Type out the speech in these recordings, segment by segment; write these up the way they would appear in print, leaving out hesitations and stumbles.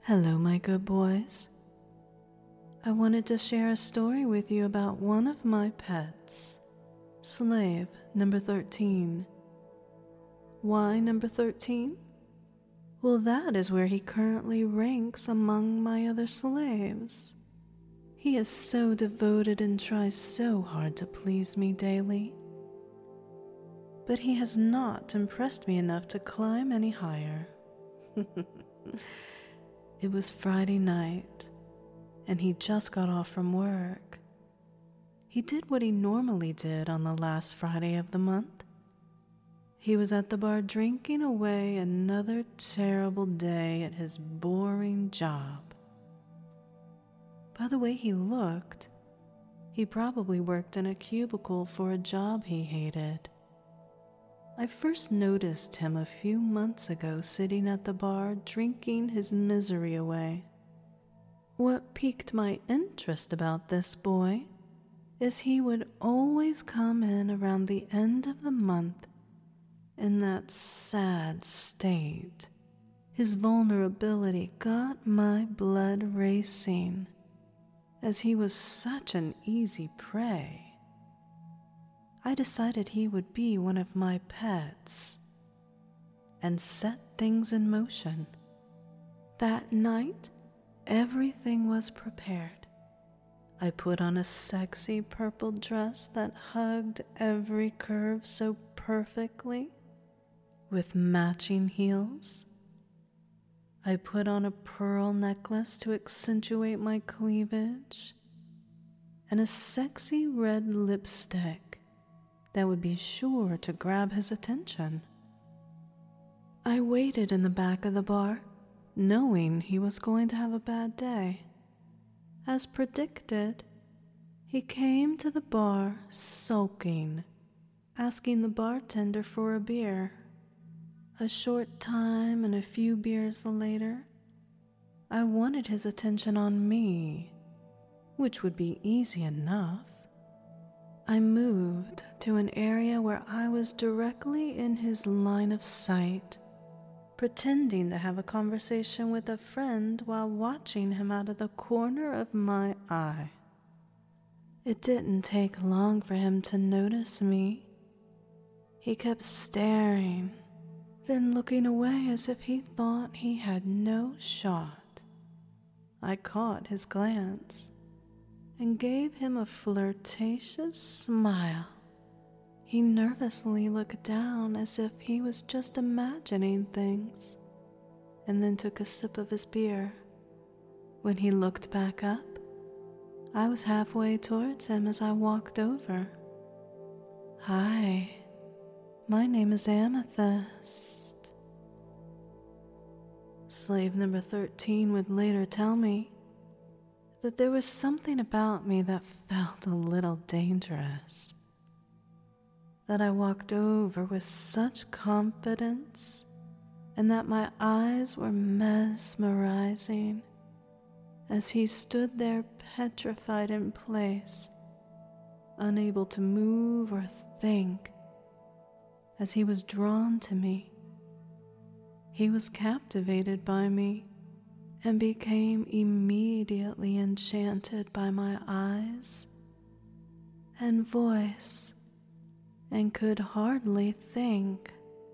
Hello, my good boys. I wanted to share a story with you about one of my pets, slave number 13. Why number 13? Well, that is where he currently ranks among my other slaves. He is so devoted and tries so hard to please me daily. But he has not impressed me enough to climb any higher. It was Friday night, and he just got off from work. He did what he normally did on the last Friday of the month. He was at the bar drinking away another terrible day at his boring job. By the way he looked, he probably worked in a cubicle for a job he hated. I first noticed him a few months ago sitting at the bar drinking his misery away. What piqued my interest about this boy is he would always come in around the end of the month in that sad state. His vulnerability got my blood racing, as he was such an easy prey. I decided he would be one of my pets and set things in motion. That night, everything was prepared. I put on a sexy purple dress that hugged every curve so perfectly, with matching heels. I put on a pearl necklace to accentuate my cleavage, and a sexy red lipstick that would be sure to grab his attention. I waited in the back of the bar, knowing he was going to have a bad day. As predicted, he came to the bar sulking, asking the bartender for a beer. A short time and a few beers later, I wanted his attention on me, which would be easy enough. I moved to an area where I was directly in his line of sight, pretending to have a conversation with a friend while watching him out of the corner of my eye. It didn't take long for him to notice me. He kept staring, then looking away as if he thought he had no shot. I caught his glance and gave him a flirtatious smile. He nervously looked down as if he was just imagining things, and then took a sip of his beer. When he looked back up, I was halfway towards him as I walked over. "Hi, my name is Amethyst." Slave number 13 would later tell me that there was something about me that felt a little dangerous, that I walked over with such confidence, and that my eyes were mesmerizing as he stood there petrified in place, unable to move or think, as he was drawn to me. He was captivated by me and became immediately enchanted by my eyes and voice, and could hardly think.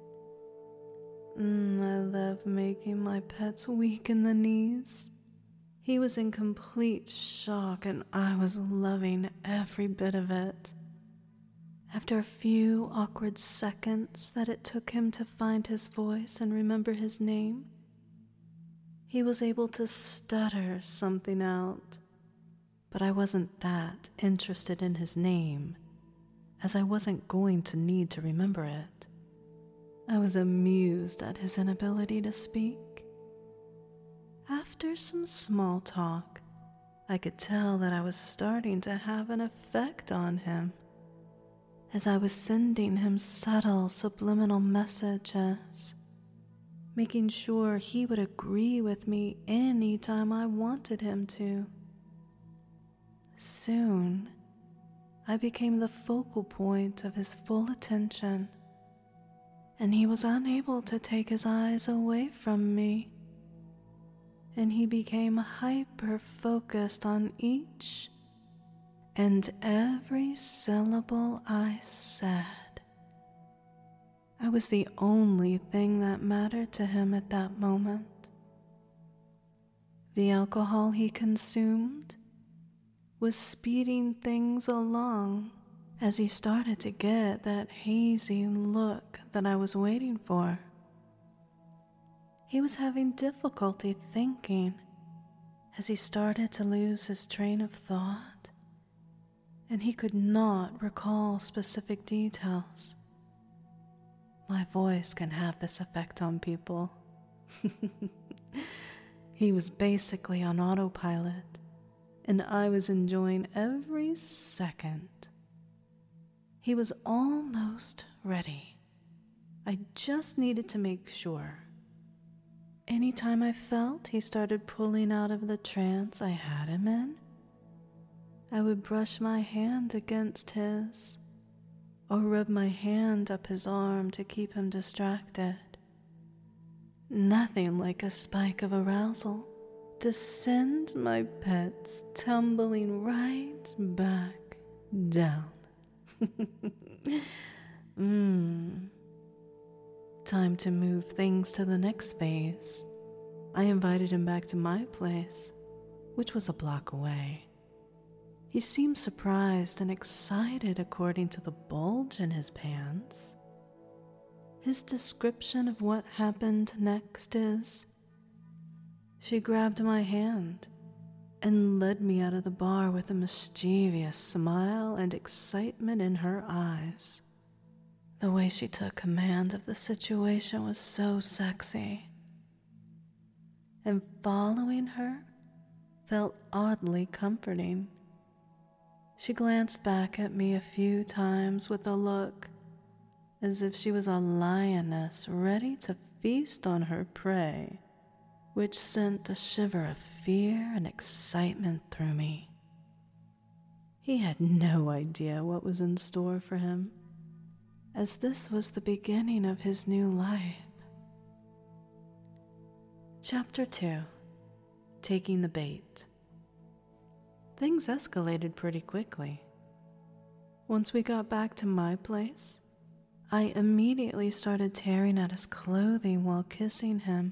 I love making my pets weak in the knees. He was in complete shock, and I was loving every bit of it. After a few awkward seconds that it took him to find his voice and remember his name, he was able to stutter something out, but I wasn't that interested in his name, as I wasn't going to need to remember it. I was amused at his inability to speak. After some small talk, I could tell that I was starting to have an effect on him, as I was sending him subtle subliminal messages, making sure he would agree with me any time I wanted him to. Soon, I became the focal point of his full attention, and he was unable to take his eyes away from me. and he became hyper-focused on each and every syllable I said. I was the only thing that mattered to him at that moment. The alcohol he consumed was speeding things along as he started to get that hazy look that I was waiting for. He was having difficulty thinking as he started to lose his train of thought, and he could not recall specific details. My voice can have this effect on people. He was basically on autopilot, and I was enjoying every second. He was almost ready. I just needed to make sure. Anytime I felt he started pulling out of the trance I had him in, I would brush my hand against his or rub my hand up his arm to keep him distracted. Nothing like a spike of arousal to send my pets tumbling right back down. Time to move things to the next phase. I invited him back to my place, which was a block away. He seemed surprised and excited according to the bulge in his pants. His description of what happened next is, she grabbed my hand and led me out of the bar with a mischievous smile and excitement in her eyes. The way she took command of the situation was so sexy, and following her felt oddly comforting. She glanced back at me a few times with a look as if she was a lioness ready to feast on her prey, which sent a shiver of fear and excitement through me. He had no idea what was in store for him, as this was the beginning of his new life. Chapter 2. Taking the Bait. Things escalated pretty quickly. Once we got back to my place, I immediately started tearing at his clothing while kissing him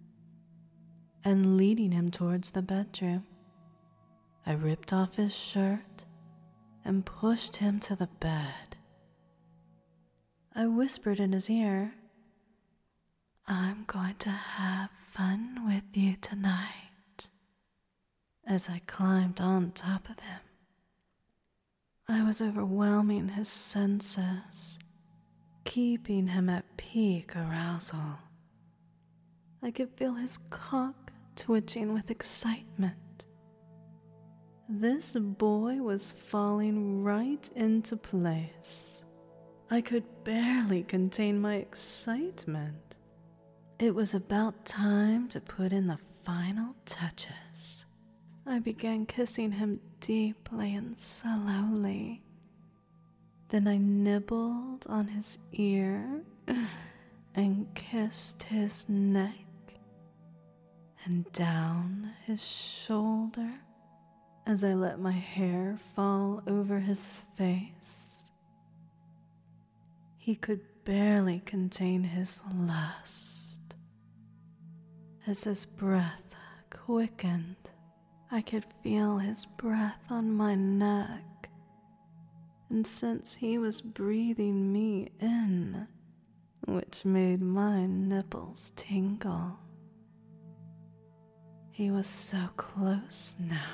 and leading him towards the bedroom. I ripped off his shirt and pushed him to the bed. I whispered in his ear, "I'm going to have fun with you tonight," as I climbed on top of him. I was overwhelming his senses, keeping him at peak arousal. I could feel his cock twitching with excitement. This boy was falling right into place. I could barely contain my excitement. It was about time to put in the final touches. I began kissing him deeply and slowly. Then I nibbled on his ear and kissed his neck and down his shoulder as I let my hair fall over his face. He could barely contain his lust. As his breath quickened, I could feel his breath on my neck, and since he was breathing me in, which made my nipples tingle, he was so close now.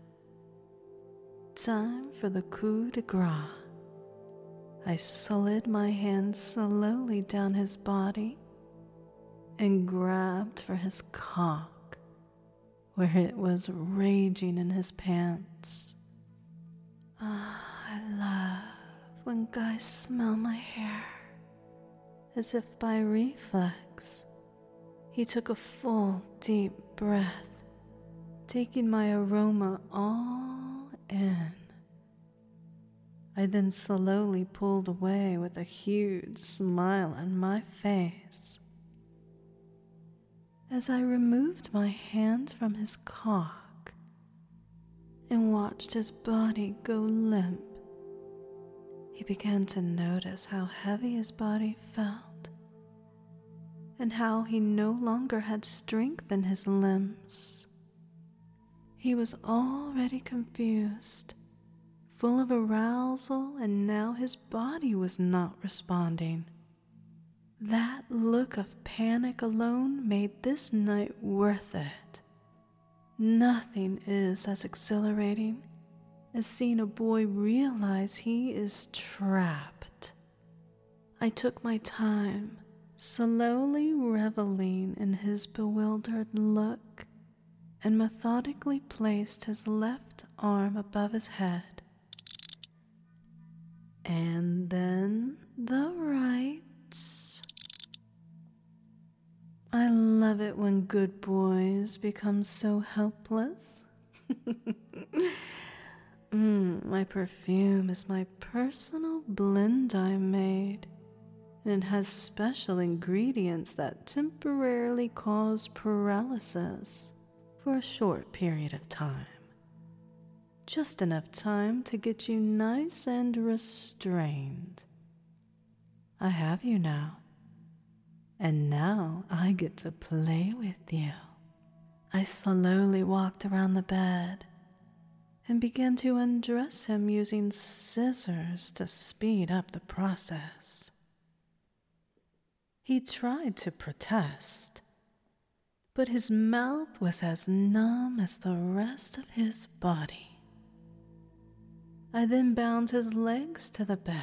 Time for the coup de grace. I slid my hand slowly down his body and grabbed for his cock, where it was raging in his pants. I love when guys smell my hair. As if by reflex, he took a full, deep breath, taking my aroma all in. I then slowly pulled away with a huge smile on my face. as I removed my hand from his cock and watched his body go limp. He began to notice how heavy his body felt and how he no longer had strength in his limbs. He was already confused, full of arousal, and now his body was not responding. That look of panic alone made this night worth it. Nothing is as exhilarating as seeing a boy realize he is trapped. I took my time, slowly reveling in his bewildered look, and methodically placed his left arm above his head, and then the right. I love it when good boys become so helpless. My perfume is my personal blend I made, and it has special ingredients that temporarily cause paralysis for a short period of time. Just enough time to get you nice and restrained. I have you now. And now I get to play with you. I slowly walked around the bed and began to undress him using scissors to speed up the process. He tried to protest, but his mouth was as numb as the rest of his body. I then bound his legs to the bed.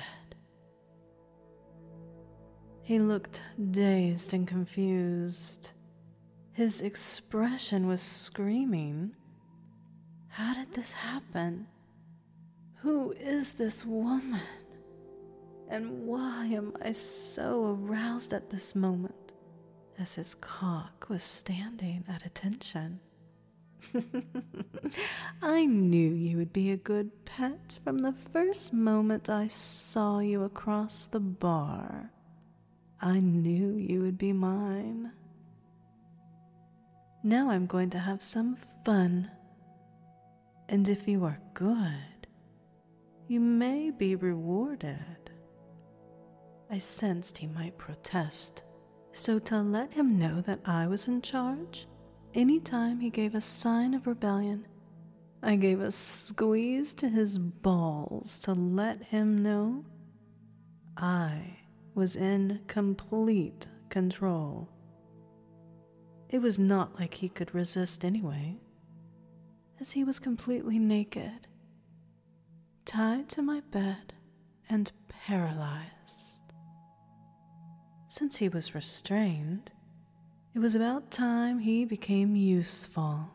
He looked dazed and confused. His expression was screaming. How did this happen? Who is this woman? And why am I so aroused at this moment, as his cock was standing at attention? I knew you would be a good pet from the first moment I saw you across the bar. I knew you would be mine. Now I'm going to have some fun. And if you are good, you may be rewarded. I sensed he might protest, so to let him know that I was in charge, anytime he gave a sign of rebellion, I gave a squeeze to his balls to let him know I was in complete control. It was not like he could resist anyway, as he was completely naked, tied to my bed and paralyzed. Since he was restrained, it was about time he became useful.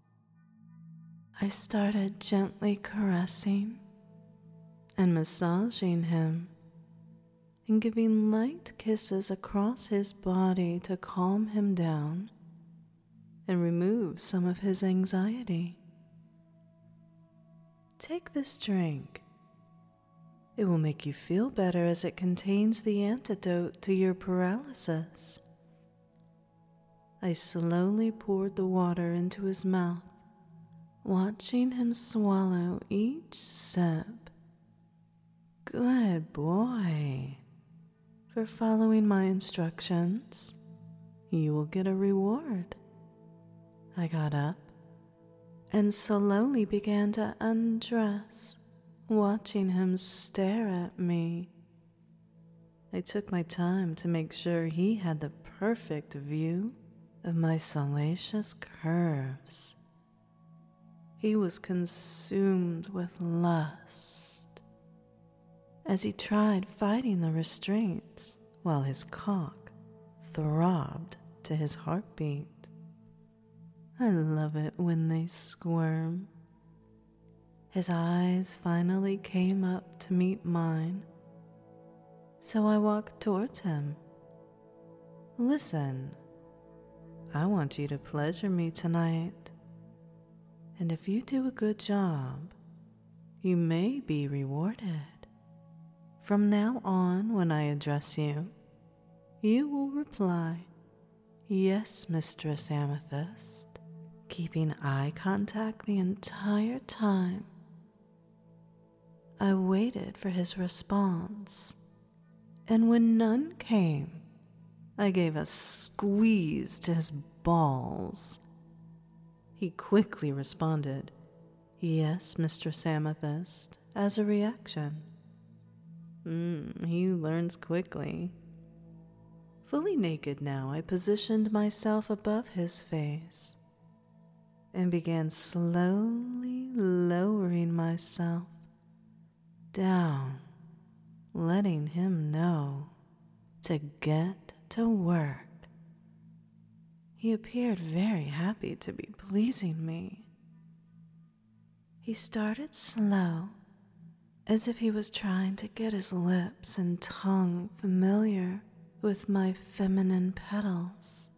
I started gently caressing and massaging him and giving light kisses across his body to calm him down and remove some of his anxiety. Take this drink. It will make you feel better as it contains the antidote to your paralysis. I slowly poured the water into his mouth, watching him swallow each sip. Good boy. For following my instructions, you will get a reward. I got up and slowly began to undress, watching him stare at me. I took my time to make sure he had the perfect view of my salacious curves. He was consumed with lust as he tried fighting the restraints while his cock throbbed to his heartbeat. I love it when they squirm. His eyes finally came up to meet mine, so I walked towards him. Listen, I want you to pleasure me tonight, and if you do a good job, you may be rewarded. From now on, when I address you, you will reply, "Yes, Mistress Amethyst," keeping eye contact the entire time. I waited for his response, and when none came, I gave a squeeze to his balls. He quickly responded, "Yes, Mistress Amethyst," as a reaction. He learns quickly. Fully naked now, I positioned myself above his face and began slowly lowering myself down, letting him know to get to work. He appeared very happy to be pleasing me. He started slow, as if he was trying to get his lips and tongue familiar with my feminine petals.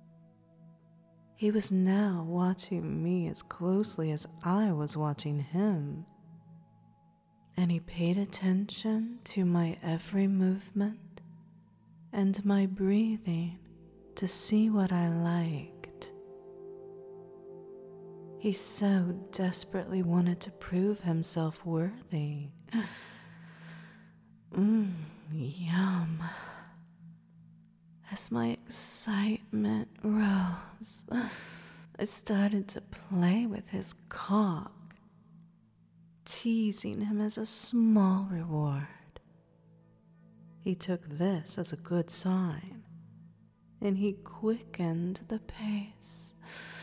He was now watching me as closely as I was watching him, and he paid attention to my every movement and my breathing to see what I liked. He so desperately wanted to prove himself worthy. Yum. As my excitement rose, I started to play with his cock, teasing him as a small reward. He took this as a good sign, and he quickened the pace.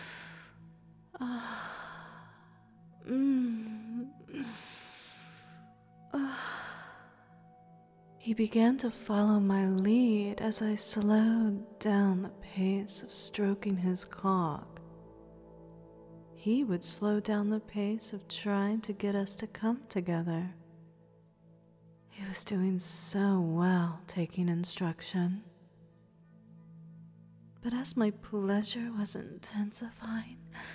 He began to follow my lead as I slowed down the pace of stroking his cock. He would slow down the pace of trying to get us to come together. He was doing so well taking instruction. But as my pleasure was intensifying,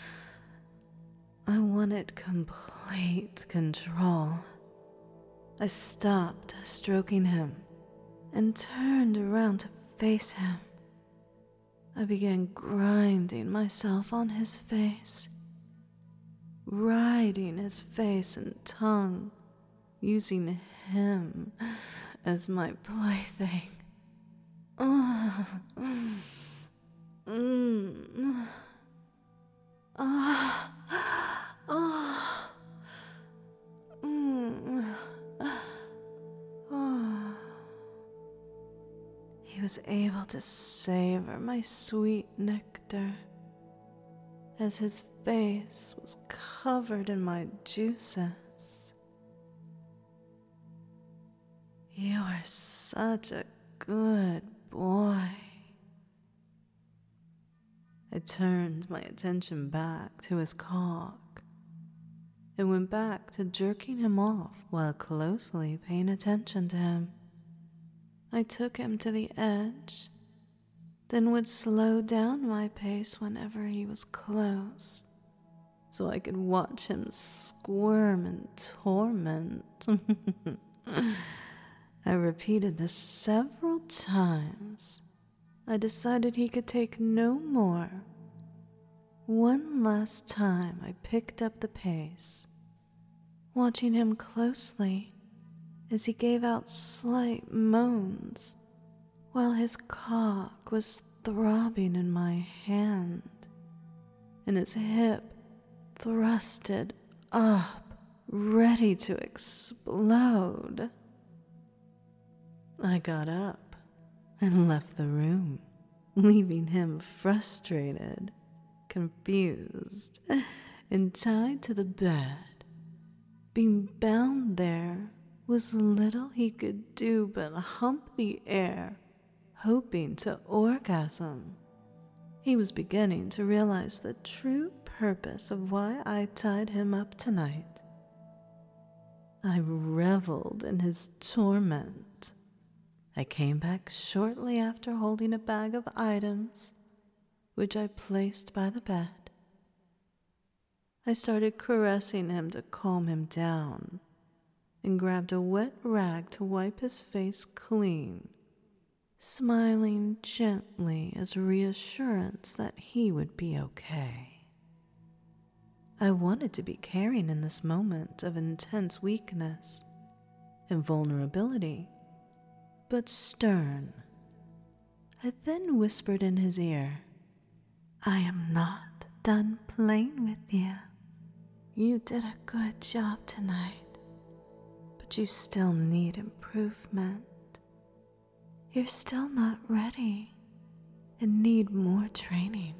I wanted complete control. I stopped stroking him and turned around to face him. I began grinding myself on his face, riding his face and tongue, using him as my plaything. He was able to savor my sweet nectar as his face was covered in my juices. "You are such a good boy." I turned my attention back to his cock and went back to jerking him off while closely paying attention to him. I took him to the edge, then would slow down my pace whenever he was close, so I could watch him squirm in torment. I repeated this several times. I decided he could take no more. One last time I picked up the pace, watching him closely as he gave out slight moans while his cock was throbbing in my hand and his hip thrusted up, ready to explode. I got up and left the room, leaving him frustrated, confused, and tied to the bed. Being bound there was little he could do but hump the air, hoping to orgasm. He was beginning to realize the true purpose of why I tied him up tonight. I reveled in his torment. I came back shortly after holding a bag of items, which I placed by the bed. I started caressing him to calm him down, and grabbed a wet rag to wipe his face clean, smiling gently as reassurance that he would be okay. I wanted to be caring in this moment of intense weakness and vulnerability, but stern. I then whispered in his ear, "I am not done playing with you. You did a good job tonight, but you still need improvement. You're still not ready and need more training.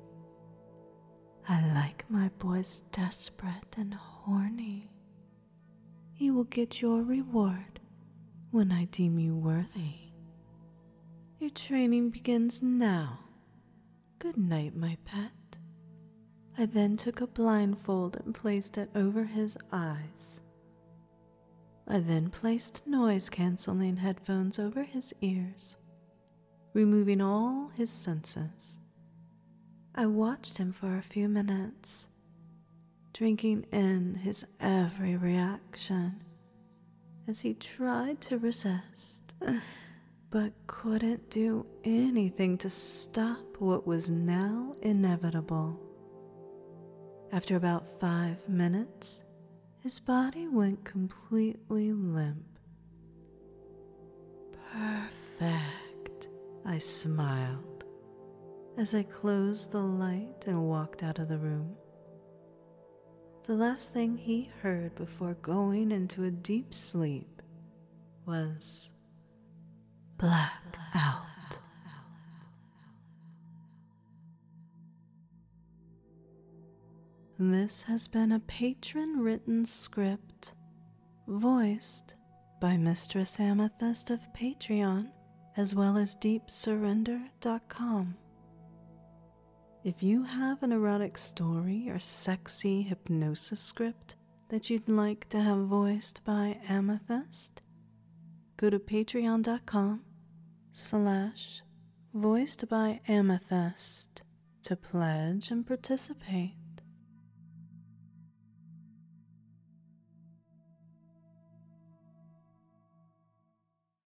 I like my boys desperate and horny. You will get your reward when I deem you worthy. Your training begins now. Good night, my pet." I then took a blindfold and placed it over his eyes. I then placed noise-canceling headphones over his ears, removing all his senses. I watched him for a few minutes, drinking in his every reaction as he tried to resist, but couldn't do anything to stop what was now inevitable. After about 5 minutes, his body went completely limp. "Perfect," I smiled as I closed the light and walked out of the room. The last thing he heard before going into a deep sleep was "black out." This has been a patron-written script, voiced by Mistress Amethyst of Patreon, as well as DeepSurrender.com. If you have an erotic story or sexy hypnosis script that you'd like to have voiced by Amethyst, go to patreon.com/voicedbyamethyst to pledge and participate.